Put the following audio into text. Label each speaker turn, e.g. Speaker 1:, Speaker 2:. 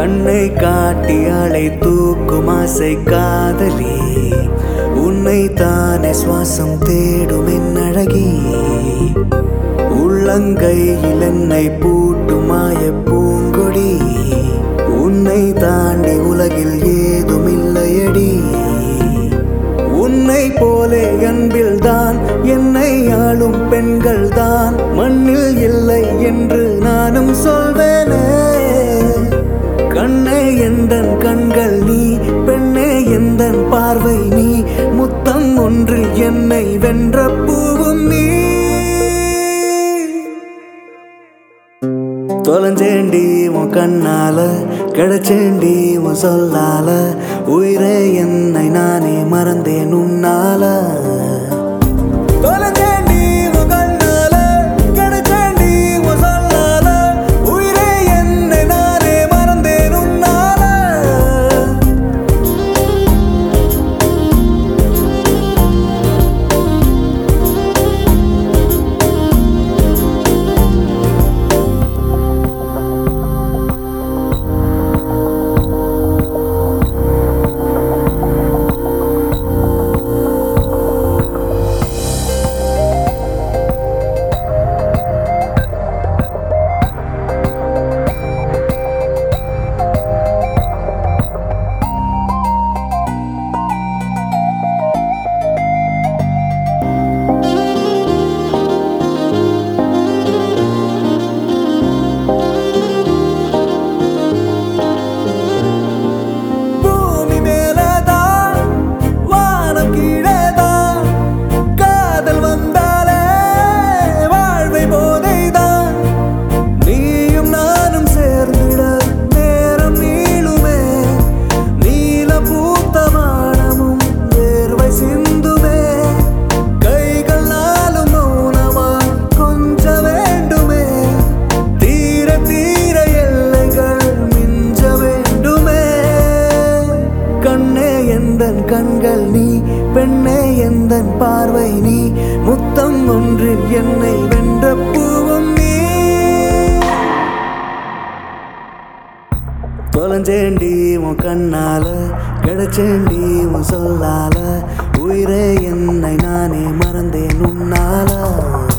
Speaker 1: கண்ணை காட்டி அலை தூக்கும் ஆசை காதலி உன்னை தானே சுவாசம் தேடும் என் அழகி உள்ளங்கையில் என்னை பூட்டும் மாய பூங்கொடி உன்னை தாண்டி உலகில் ஏதும் இல்லையடி உன்னை போலே அன்பில் தான் என்னை ஆளும் பெண்கள் தான் மண்ணில் இல்லை என்று நானும் சொல்வேனே கண்ணே எந்தன் கண்கள் நீ பெண்ணே எந்தன் பார்வை நீ முத்தம் ஒன்று என்னை வென்ற பூவும் நீ தொலைஞ்சேண்டி உன் கண்ணால கிடைச்சேண்டி உன் சொல்லால உயிரே என்னை நானே மறந்தேன் உன்னால கண்கள் நீ பெண்ணே எந்தன் பார்வை நீ முத்தம் ஒன்றில் என்னை வென்ற பூவும் நீ தொலைஞ்சேண்டி உன் கண்ணால கிடைச்சேண்டி உன் சொல்லால உயிரே என்னை நானே மறந்தேன் உன்னால